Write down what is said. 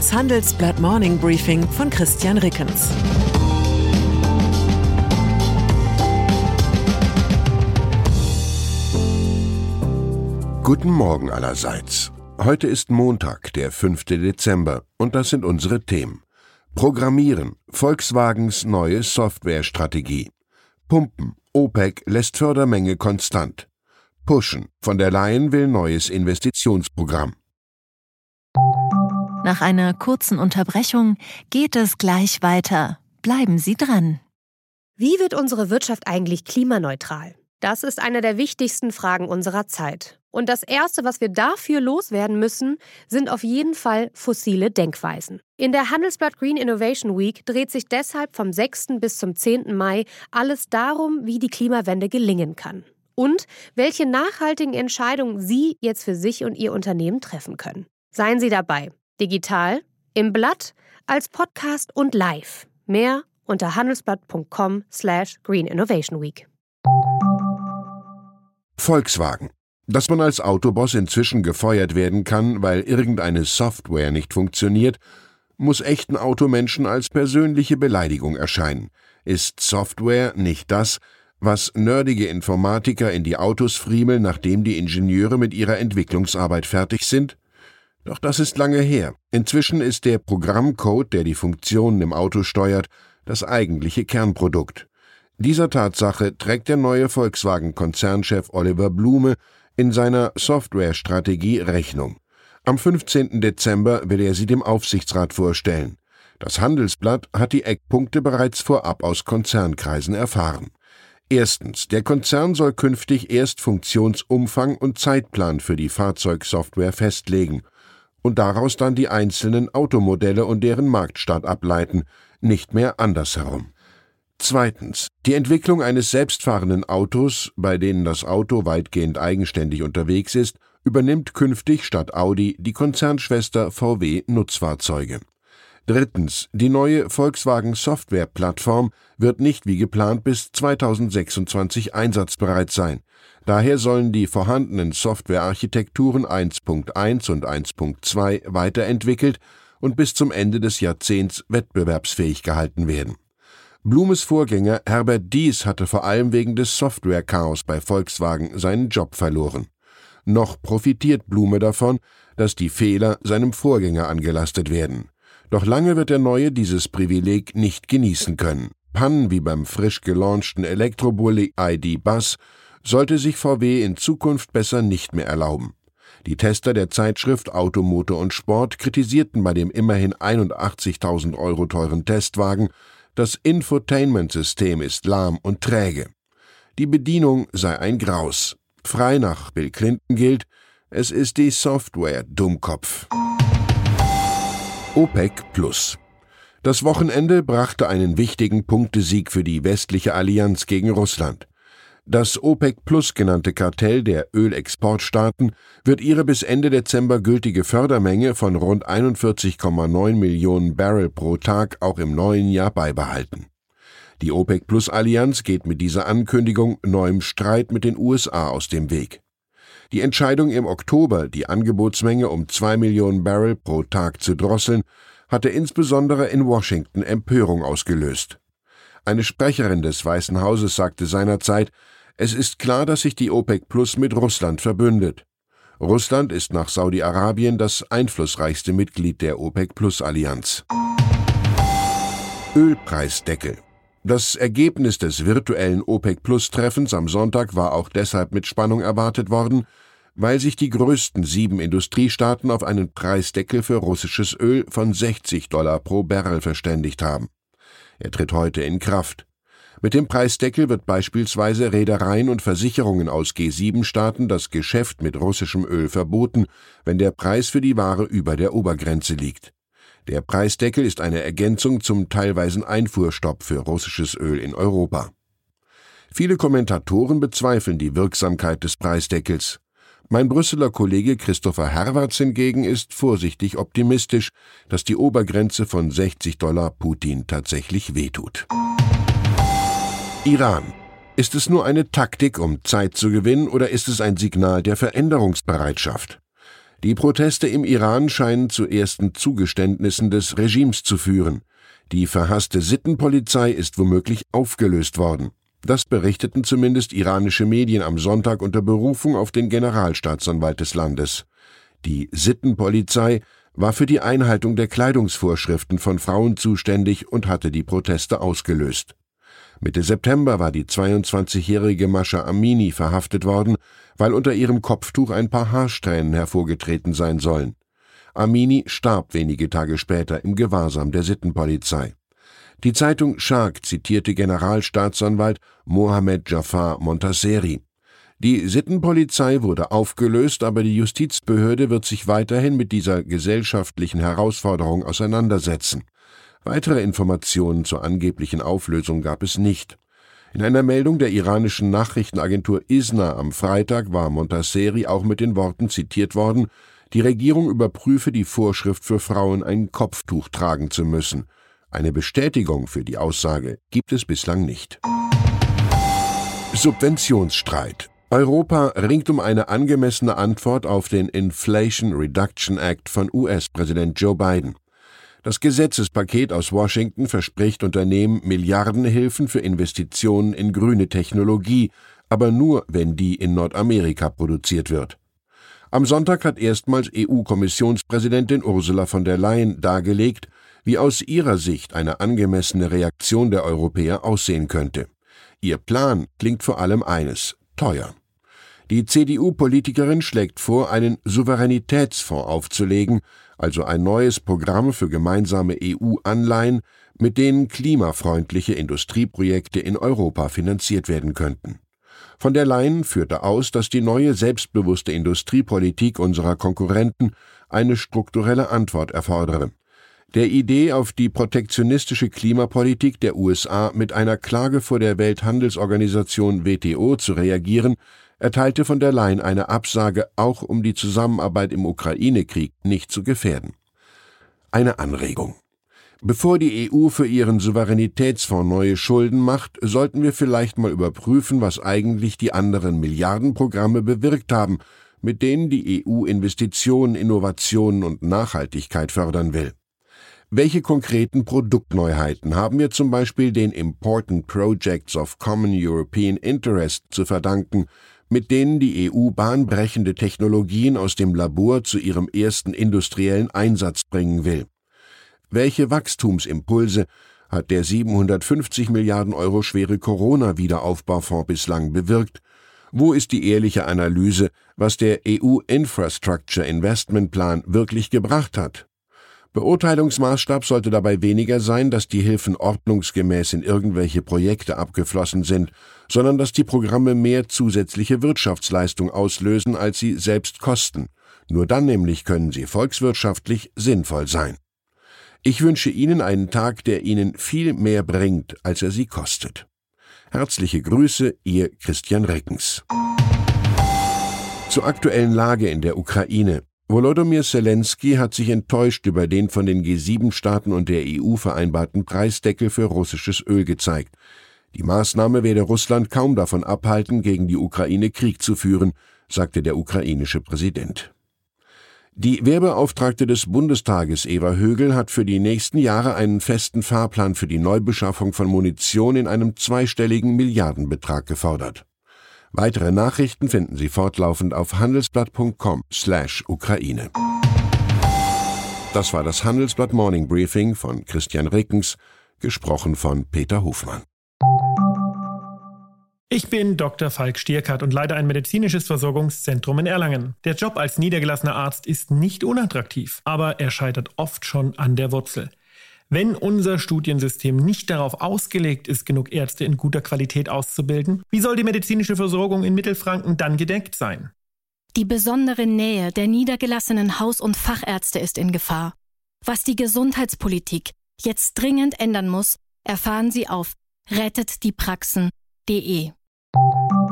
Das Handelsblatt Morning Briefing von Christian Rickens. Guten Morgen allerseits. Heute ist Montag, der 5. Dezember, und das sind unsere Themen. Programmieren, Volkswagens neue Softwarestrategie. Pumpen, OPEC lässt Fördermenge konstant. Pushen, von der Leyen will neues Investitionsprogramm. Nach einer kurzen Unterbrechung geht es gleich weiter. Bleiben Sie dran. Wie wird unsere Wirtschaft eigentlich klimaneutral? Das ist eine der wichtigsten Fragen unserer Zeit. Und das Erste, was wir dafür loswerden müssen, sind auf jeden Fall fossile Denkweisen. In der Handelsblatt Green Innovation Week dreht sich deshalb vom 6. bis zum 10. Mai alles darum, wie die Klimawende gelingen kann. Und welche nachhaltigen Entscheidungen Sie jetzt für sich und Ihr Unternehmen treffen können. Seien Sie dabei. Digital, im Blatt, als Podcast und live. Mehr unter handelsblatt.com/Green Innovation Week. Volkswagen. Dass man als Autoboss inzwischen gefeuert werden kann, weil irgendeine Software nicht funktioniert, muss echten Automenschen als persönliche Beleidigung erscheinen. Ist Software nicht das, was nerdige Informatiker in die Autos friemeln, nachdem die Ingenieure mit ihrer Entwicklungsarbeit fertig sind? Doch das ist lange her. Inzwischen ist der Programmcode, der die Funktionen im Auto steuert, das eigentliche Kernprodukt. Dieser Tatsache trägt der neue Volkswagen-Konzernchef Oliver Blume in seiner Softwarestrategie Rechnung. Am 15. Dezember will er sie dem Aufsichtsrat vorstellen. Das Handelsblatt hat die Eckpunkte bereits vorab aus Konzernkreisen erfahren. Erstens, der Konzern soll künftig erst Funktionsumfang und Zeitplan für die Fahrzeugsoftware festlegen und daraus dann die einzelnen Automodelle und deren Marktstart ableiten, nicht mehr andersherum. Zweitens, die Entwicklung eines selbstfahrenden Autos, bei denen das Auto weitgehend eigenständig unterwegs ist, übernimmt künftig statt Audi die Konzernschwester VW Nutzfahrzeuge. Drittens, die neue Volkswagen-Software-Plattform wird nicht wie geplant bis 2026 einsatzbereit sein. Daher sollen die vorhandenen Softwarearchitekturen 1.1 und 1.2 weiterentwickelt und bis zum Ende des Jahrzehnts wettbewerbsfähig gehalten werden. Blumes Vorgänger Herbert Diess hatte vor allem wegen des Software-Chaos bei Volkswagen seinen Job verloren. Noch profitiert Blume davon, dass die Fehler seinem Vorgänger angelastet werden. Doch lange wird der Neue dieses Privileg nicht genießen können. Pannen wie beim frisch gelaunchten Elektrobully ID. Buzz sollte sich VW in Zukunft besser nicht mehr erlauben. Die Tester der Zeitschrift Auto, Motor und Sport kritisierten bei dem immerhin 81.000 € teuren Testwagen, das Infotainment-System ist lahm und träge. Die Bedienung sei ein Graus. Frei nach Bill Clinton gilt, es ist die Software, Dummkopf. OPEC Plus. Das Wochenende brachte einen wichtigen Punktesieg für die westliche Allianz gegen Russland. Das OPEC Plus genannte Kartell der Ölexportstaaten wird ihre bis Ende Dezember gültige Fördermenge von rund 41,9 Millionen Barrel pro Tag auch im neuen Jahr beibehalten. Die OPEC Plus Allianz geht mit dieser Ankündigung neuem Streit mit den USA aus dem Weg. Die Entscheidung im Oktober, die Angebotsmenge um 2 Millionen Barrel pro Tag zu drosseln, hatte insbesondere in Washington Empörung ausgelöst. Eine Sprecherin des Weißen Hauses sagte seinerzeit, es ist klar, dass sich die OPEC Plus mit Russland verbündet. Russland ist nach Saudi-Arabien das einflussreichste Mitglied der OPEC Plus Allianz. Ölpreisdeckel. Das Ergebnis des virtuellen OPEC Plus Treffens am Sonntag war auch deshalb mit Spannung erwartet worden, weil sich die größten 7 Industriestaaten auf einen Preisdeckel für russisches Öl von $60 pro Barrel verständigt haben. Er tritt heute in Kraft. Mit dem Preisdeckel wird beispielsweise Reedereien und Versicherungen aus G7-Staaten das Geschäft mit russischem Öl verboten, wenn der Preis für die Ware über der Obergrenze liegt. Der Preisdeckel ist eine Ergänzung zum teilweisen Einfuhrstopp für russisches Öl in Europa. Viele Kommentatoren bezweifeln die Wirksamkeit des Preisdeckels. Mein Brüsseler Kollege Christopher Herwarts hingegen ist vorsichtig optimistisch, dass die Obergrenze von $60 Putin tatsächlich wehtut. Iran. Ist es nur eine Taktik, um Zeit zu gewinnen, oder ist es ein Signal der Veränderungsbereitschaft? Die Proteste im Iran scheinen zu ersten Zugeständnissen des Regimes zu führen. Die verhasste Sittenpolizei ist womöglich aufgelöst worden. Das berichteten zumindest iranische Medien am Sonntag unter Berufung auf den Generalstaatsanwalt des Landes. Die Sittenpolizei war für die Einhaltung der Kleidungsvorschriften von Frauen zuständig und hatte die Proteste ausgelöst. Mitte September war die 22-jährige Mascha Amini verhaftet worden, weil unter ihrem Kopftuch ein paar Haarsträhnen hervorgetreten sein sollen. Amini starb wenige Tage später im Gewahrsam der Sittenpolizei. Die Zeitung Sharq zitierte Generalstaatsanwalt Mohammed Jafar Montasseri. Die Sittenpolizei wurde aufgelöst, aber die Justizbehörde wird sich weiterhin mit dieser gesellschaftlichen Herausforderung auseinandersetzen. Weitere Informationen zur angeblichen Auflösung gab es nicht. In einer Meldung der iranischen Nachrichtenagentur ISNA am Freitag war Montasseri auch mit den Worten zitiert worden, die Regierung überprüfe die Vorschrift für Frauen, ein Kopftuch tragen zu müssen. Eine Bestätigung für die Aussage gibt es bislang nicht. Subventionsstreit. Europa ringt um eine angemessene Antwort auf den Inflation Reduction Act von US-Präsident Joe Biden. Das Gesetzespaket aus Washington verspricht Unternehmen Milliardenhilfen für Investitionen in grüne Technologie, aber nur, wenn die in Nordamerika produziert wird. Am Sonntag hat erstmals EU-Kommissionspräsidentin Ursula von der Leyen dargelegt, wie aus ihrer Sicht eine angemessene Reaktion der Europäer aussehen könnte. Ihr Plan klingt vor allem eines: teuer. Die CDU-Politikerin schlägt vor, einen Souveränitätsfonds aufzulegen, also ein neues Programm für gemeinsame EU-Anleihen, mit denen klimafreundliche Industrieprojekte in Europa finanziert werden könnten. Von der Leyen führte aus, dass die neue selbstbewusste Industriepolitik unserer Konkurrenten eine strukturelle Antwort erfordere. Der Idee, auf die protektionistische Klimapolitik der USA mit einer Klage vor der Welthandelsorganisation WTO zu reagieren, erteilte von der Leyen eine Absage, auch um die Zusammenarbeit im Ukraine-Krieg nicht zu gefährden. Eine Anregung: Bevor die EU für ihren Souveränitätsfonds neue Schulden macht, sollten wir vielleicht mal überprüfen, was eigentlich die anderen Milliardenprogramme bewirkt haben, mit denen die EU Investitionen, Innovationen und Nachhaltigkeit fördern will. Welche konkreten Produktneuheiten haben wir zum Beispiel den Important Projects of Common European Interest zu verdanken, mit denen die EU bahnbrechende Technologien aus dem Labor zu ihrem ersten industriellen Einsatz bringen will? Welche Wachstumsimpulse hat der 750 Milliarden Euro schwere Corona-Wiederaufbaufonds bislang bewirkt? Wo ist die ehrliche Analyse, was der EU-Infrastructure Investment Plan wirklich gebracht hat? Beurteilungsmaßstab sollte dabei weniger sein, dass die Hilfen ordnungsgemäß in irgendwelche Projekte abgeflossen sind, sondern dass die Programme mehr zusätzliche Wirtschaftsleistung auslösen, als sie selbst kosten. Nur dann nämlich können sie volkswirtschaftlich sinnvoll sein. Ich wünsche Ihnen einen Tag, der Ihnen viel mehr bringt, als er Sie kostet. Herzliche Grüße, Ihr Christian Rickens. Zur aktuellen Lage in der Ukraine. Volodymyr Zelensky hat sich enttäuscht über den von den G7-Staaten und der EU vereinbarten Preisdeckel für russisches Öl gezeigt. Die Maßnahme werde Russland kaum davon abhalten, gegen die Ukraine Krieg zu führen, sagte der ukrainische Präsident. Die Wehrbeauftragte des Bundestages Eva Högel hat für die nächsten Jahre einen festen Fahrplan für die Neubeschaffung von Munition in einem zweistelligen Milliardenbetrag gefordert. Weitere Nachrichten finden Sie fortlaufend auf handelsblatt.com/Ukraine. Das war das Handelsblatt Morning Briefing von Christian Rickens, gesprochen von Peter Hofmann. Ich bin Dr. Falk Stierkart und leite ein medizinisches Versorgungszentrum in Erlangen. Der Job als niedergelassener Arzt ist nicht unattraktiv, aber er scheitert oft schon an der Wurzel. Wenn unser Studiensystem nicht darauf ausgelegt ist, genug Ärzte in guter Qualität auszubilden, wie soll die medizinische Versorgung in Mittelfranken dann gedeckt sein? Die besondere Nähe der niedergelassenen Haus- und Fachärzte ist in Gefahr. Was die Gesundheitspolitik jetzt dringend ändern muss, erfahren Sie auf rettetdiepraxen.de.